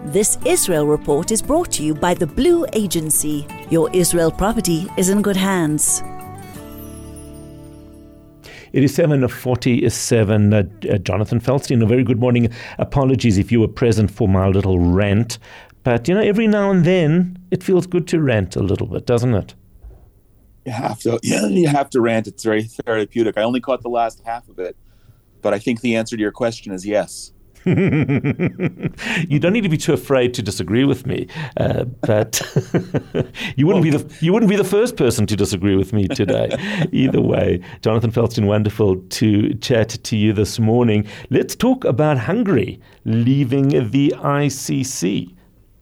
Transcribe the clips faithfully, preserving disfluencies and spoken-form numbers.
This Israel Report is brought to you by the Blue Agency. Your Israel property is in good hands. It is seven forty-seven. Uh, uh, Jonathan Feldstein, a very good morning. Apologies if you were present for my little rant. But, you know, every now and then it feels good to rant a little bit, doesn't it? You have to, yeah, you have to rant. It's very therapeutic. I only caught the last half of it. But I think the answer to your question is yes. You don't need to be too afraid to disagree with me, uh, but you wouldn't be the you wouldn't be the first person to disagree with me today. Either way, Jonathan Feldstein, wonderful to chat to you this morning. Let's talk about Hungary leaving the I C C.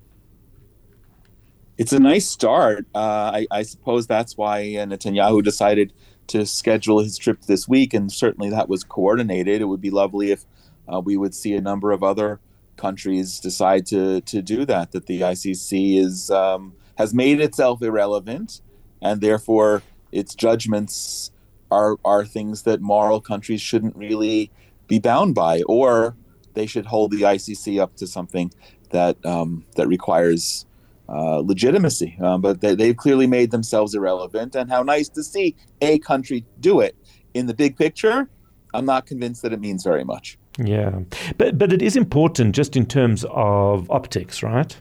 It's a nice start. Uh, I, I suppose that's why Netanyahu decided to schedule his trip this week, and certainly that was coordinated. It would be lovely if Uh, we would see a number of other countries decide to to do that, that the I C C is um, has made itself irrelevant, and therefore its judgments are are things that moral countries shouldn't really be bound by, or they should hold the I C C up to something that um, that requires uh, legitimacy. Um, but they, they've clearly made themselves irrelevant, and how nice to see a country do it. In the big picture, I'm not convinced that it means very much. Yeah, but but it is important just in terms of optics, right?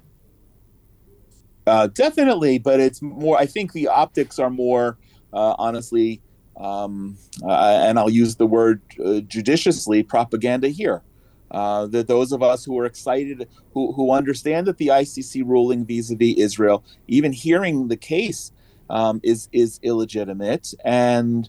Uh, definitely, but it's more, I think the optics are more, uh, honestly, um, uh, and I'll use the word uh, judiciously, propaganda here. Uh, that those of us who are excited, who, who understand that the I C C ruling vis-a-vis Israel, even hearing the case um, is, is illegitimate. And,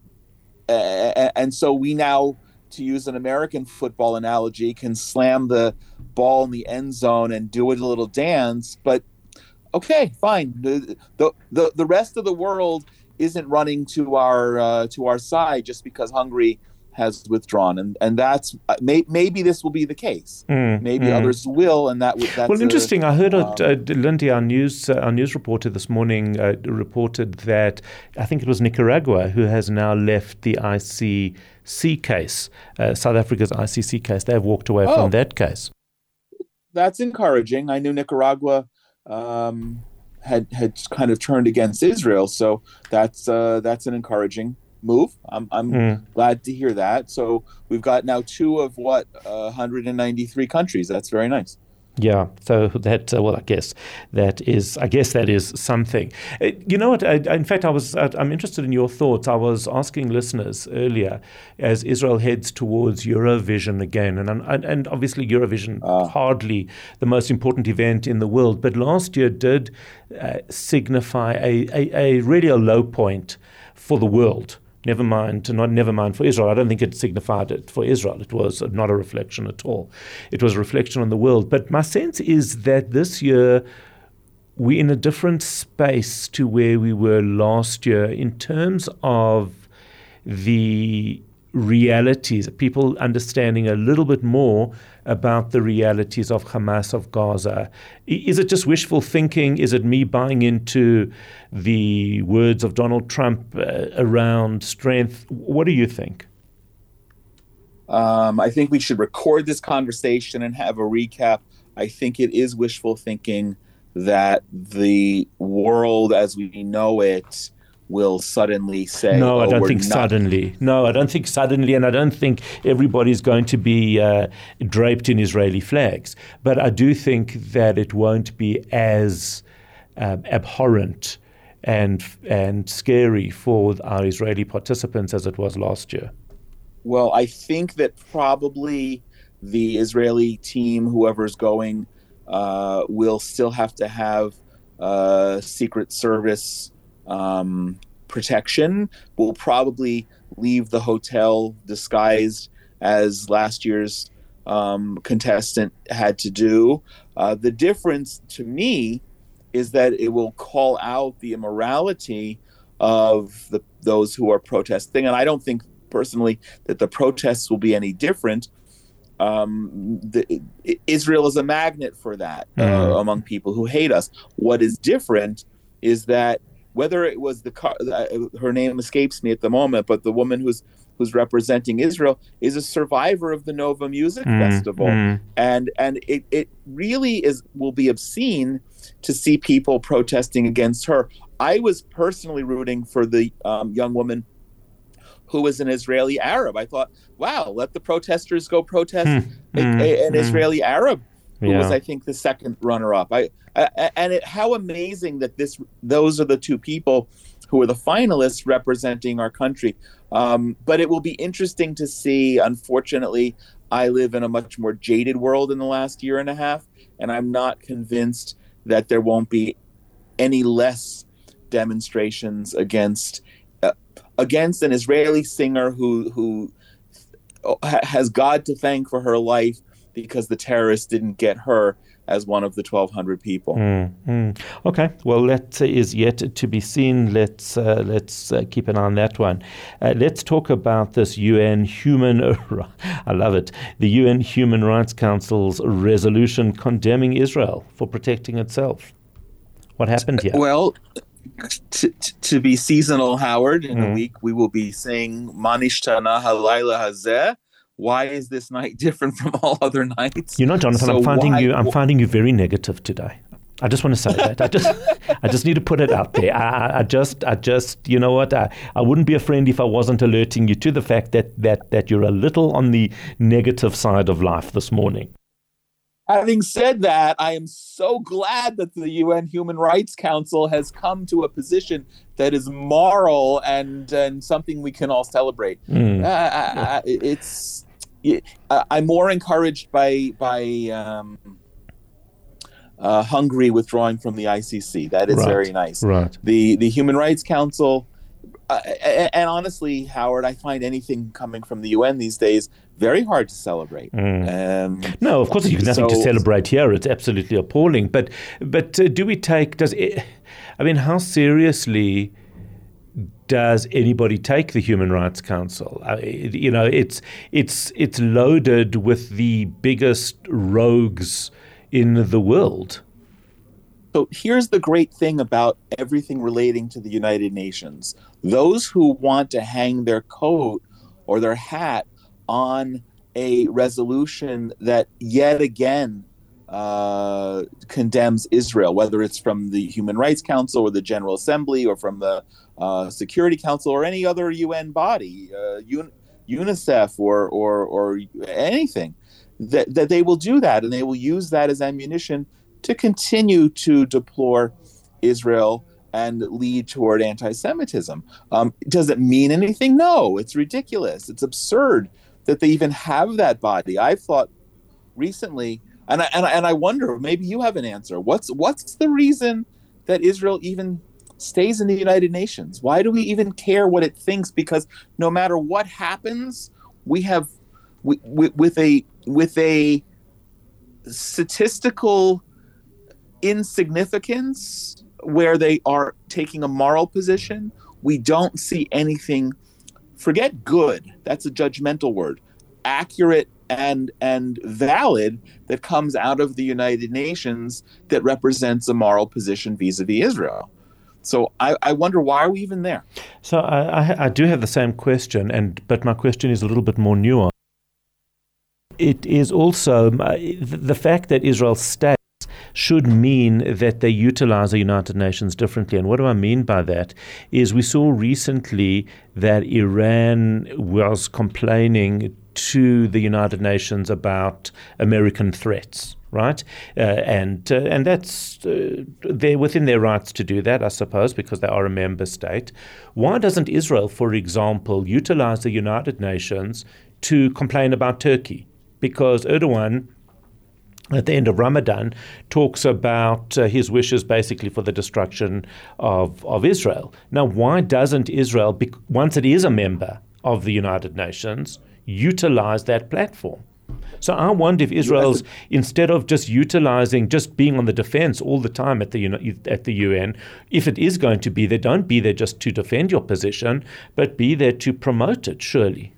uh, and so we now, to use an American football analogy, can slam the ball in the end zone and do it a little dance. But okay, fine. The the the, the rest of the world isn't running to our uh, to our side just because Hungary has withdrawn, and and that's uh, may, maybe this will be the case. Mm, maybe mm. others will, and that that's well interesting. A, I heard um, uh, Lindy, our news uh, our news reporter this morning, uh, reported that I think it was Nicaragua who has now left the I C C case, uh, South Africa's I C C case. They've walked away oh, from that case. That's encouraging. I knew Nicaragua um, had had kind of turned against Israel, so that's uh, that's an encouraging move. I'm I'm mm. glad to hear that. So we've got now two of what uh, one hundred ninety-three countries. That's very nice. Yeah, so that uh, well, I guess that is, I guess that is something. Uh, you know what? I, I, in fact, I was uh, I'm interested in your thoughts. I was asking listeners earlier as Israel heads towards Eurovision again, and and, and obviously Eurovision uh. hardly the most important event in the world, but last year did uh, signify a, a a really a low point for the world. Never mind, not never mind for Israel. I don't think it signified it for Israel. It was not a reflection at all. It was a reflection on the world. But my sense is that this year we're in a different space to where we were last year in terms of the realities, people understanding a little bit more about the realities of Hamas, of Gaza. Is it just wishful thinking? Is it me buying into the words of Donald Trump uh, around strength? What do you think? Um, I think we should record this conversation and have a recap. I think it is wishful thinking that the world as we know it will suddenly say, no, I don't oh, think not- suddenly. No, I don't think suddenly, and I don't think everybody's going to be uh, draped in Israeli flags. But I do think that it won't be as um, abhorrent and and scary for our Israeli participants as it was last year. Well, I think that probably the Israeli team, whoever's going, uh, will still have to have uh, Secret Service Um, protection. Will probably leave the hotel disguised as last year's um, contestant had to do. Uh, the difference to me is that it will call out the immorality of the those who are protesting, and I don't think personally that the protests will be any different. Um, the, Israel is a magnet for that uh, mm. among people who hate us. What is different is that whether it was the car, her name escapes me at the moment, but the woman who's who's representing Israel, is a survivor of the Nova Music mm, Festival, mm. and and it it really is will be obscene to see people protesting against her. I was personally rooting for the um, young woman who was an Israeli Arab. I thought, wow, let the protesters go protest mm, a, a, an mm. Israeli Arab who Yeah. was, I think, the second runner-up. I, I and it, how amazing that this those are the two people who are the finalists representing our country. Um, but it will be interesting to see. Unfortunately, I live in a much more jaded world in the last year and a half, and I'm not convinced that there won't be any less demonstrations against uh, against an Israeli singer who who has God to thank for her life, because the terrorists didn't get her as one of the twelve hundred people. Mm, mm. Okay, well, that is yet to be seen. Let's uh, let's uh, keep an eye on that one. Uh, let's talk about this U N Human. I love it. The U N Human Rights Council's resolution condemning Israel for protecting itself. What happened here? Well, to, to be seasonal, Howard, in Mm. a week we will be saying Manishtana Halayla Hazeh. Why is this night different from all other nights? You know, Jonathan, So I'm finding why- you. I'm finding you very negative today. I just want to say that. I just, I just need to put it out there. I, I- I just, I just, you know what? I, I wouldn't be a friend if I wasn't alerting you to the fact that that that you're a little on the negative side of life this morning. Having said that, I am so glad that the U N Human Rights Council has come to a position that is moral and and something we can all celebrate. Mm. Uh, I, I, it's I- I'm more encouraged by by um, uh, Hungary withdrawing from the I C C. That is Right. very nice. Right. The the Human Rights Council, uh, and, and honestly, Howard, I find anything coming from the U N these days very hard to celebrate. Um, No, of course, you have nothing to So- celebrate here. It's absolutely appalling. But but uh, do we take? Does it, I mean, how seriously does anybody take the Human Rights Council? I, you know, it's it's it's loaded with the biggest rogues in the world. So here's the great thing about everything relating to the United Nations. Those who want to hang their coat or their hat on a resolution that yet again uh, condemns Israel, whether it's from the Human Rights Council or the General Assembly or from the uh, Security Council or any other U N body, uh, Un- UNICEF or, or, or anything, that, that they will do that, and they will use that as ammunition to continue to deplore Israel and lead toward anti-Semitism. Um, does it mean anything? No, it's ridiculous. It's absurd that they even have that body. I've thought recently, and I, and I, and I wonder, maybe you have an answer. What's what's the reason that Israel even stays in the United Nations? Why do we even care what it thinks? Because no matter what happens, we have we, we, with a with a statistical insignificance where they are taking a moral position, we don't see anything. Forget good, that's a judgmental word, accurate and and valid that comes out of the United Nations that represents a moral position vis-a-vis Israel. So I, I wonder, why are we even there? So I, I, I do have the same question, and but my question is a little bit more nuanced. It is also uh, the fact that Israel stays should mean that they utilize the United Nations differently. And what do I mean by that is we saw recently that Iran was complaining to the United Nations about American threats, right? Uh, and uh, and that's uh, they're within their rights to do that, I suppose, because they are a member state. Why doesn't Israel, for example, utilize the United Nations to complain about Turkey? Because Erdogan, at the end of Ramadan, talks about uh, his wishes basically for the destruction of, of Israel. Now, why doesn't Israel, bec- once it is a member of the United Nations, utilize that platform? So I wonder if Israel's, instead of just utilizing, just being on the defense all the time at the uni- at the U N, if it is going to be there, don't be there just to defend your position, but be there to promote it, surely.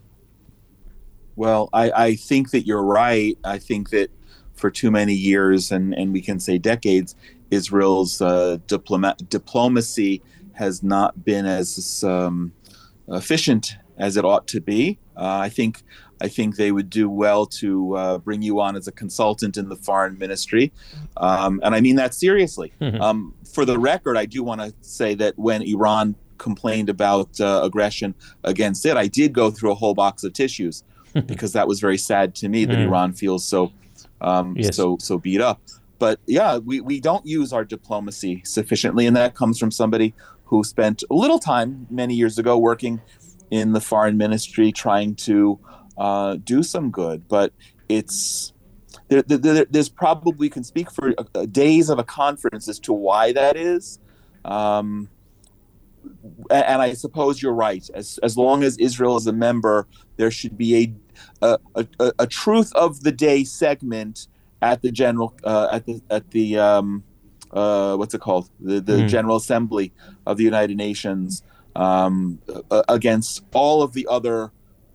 Well, I, I think that you're right. I think that for too many years, and, and we can say decades, Israel's uh, diploma- diplomacy has not been as um, efficient as it ought to be. Uh, I think I think they would do well to uh, bring you on as a consultant in the foreign ministry, um, and I mean that seriously. Mm-hmm. Um, for the record, I do want to say that when Iran complained about uh, aggression against it, I did go through a whole box of tissues because that was very sad to me that mm. Iran feels so um, yes. so so beat up. But yeah, we, we don't use our diplomacy sufficiently, and that comes from somebody who spent a little time many years ago working in the foreign ministry trying to uh, do some good. But it's there, there, there's probably, we can speak for uh, days of a conference as to why that is. Um, and I suppose you're right. As as long as Israel is a member, there should be a a, a, a truth of the day segment at the general uh, at the at the um, uh, what's it called the the mm. General Assembly of the United Nations um, uh, against all of the other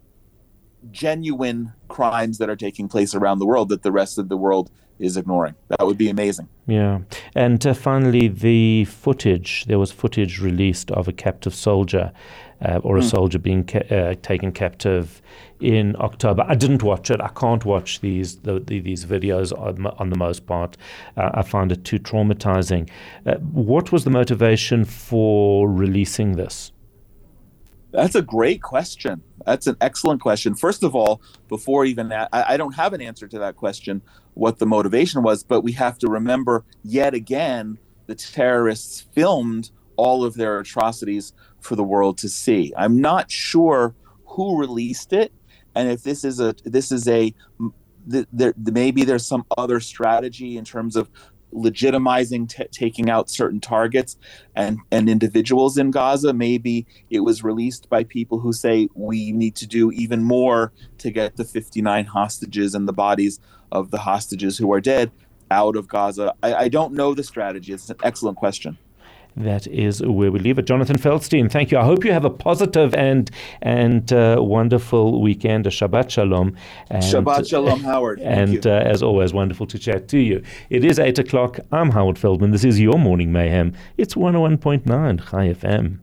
genuine crimes that are taking place around the world that the rest of the world is ignoring. That would be amazing. Yeah. And uh, finally, the footage, there was footage released of a captive soldier uh, or a mm. soldier being ca- uh, taken captive in October. I didn't watch it. I can't watch these the, the, these videos on, on the most part. Uh, I find it too traumatizing. Uh, what was the motivation for releasing this? That's a great question. That's an excellent question. First of all, before even that, I, I don't have an answer to that question, what the motivation was, but we have to remember yet again, the terrorists filmed all of their atrocities for the world to see. I'm not sure who released it, and if this is a this is a th- there, maybe there's some other strategy in terms of legitimizing t- taking out certain targets and, and individuals in Gaza. Maybe it was released by people who say we need to do even more to get the fifty-nine hostages and the bodies of the hostages who are dead out of Gaza. I, I don't know the strategy. It's an excellent question. That is where we leave it. Jonathan Feldstein, thank you. I hope you have a positive and and uh, wonderful weekend. A Shabbat Shalom. And, Shabbat Shalom, Howard. Thank and uh, as always, wonderful to chat to you. It is eight o'clock. I'm Howard Feldman. This is your Morning Mayhem. It's one oh one point nine Chai F M.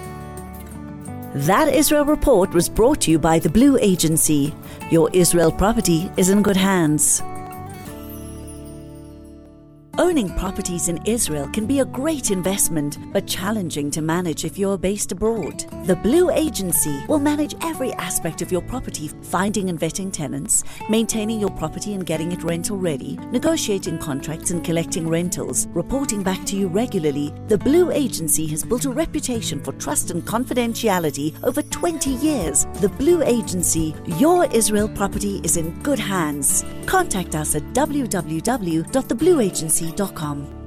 That Israel Report was brought to you by the Blue Agency. Your Israel property is in good hands. Owning properties in Israel can be a great investment, but challenging to manage if you're based abroad. The Blue Agency will manage every aspect of your property, finding and vetting tenants, maintaining your property and getting it rental ready, negotiating contracts and collecting rentals, reporting back to you regularly. The Blue Agency has built a reputation for trust and confidentiality over twenty years. The Blue Agency, your Israel property is in good hands. Contact us at w w w dot the blue agency dot com.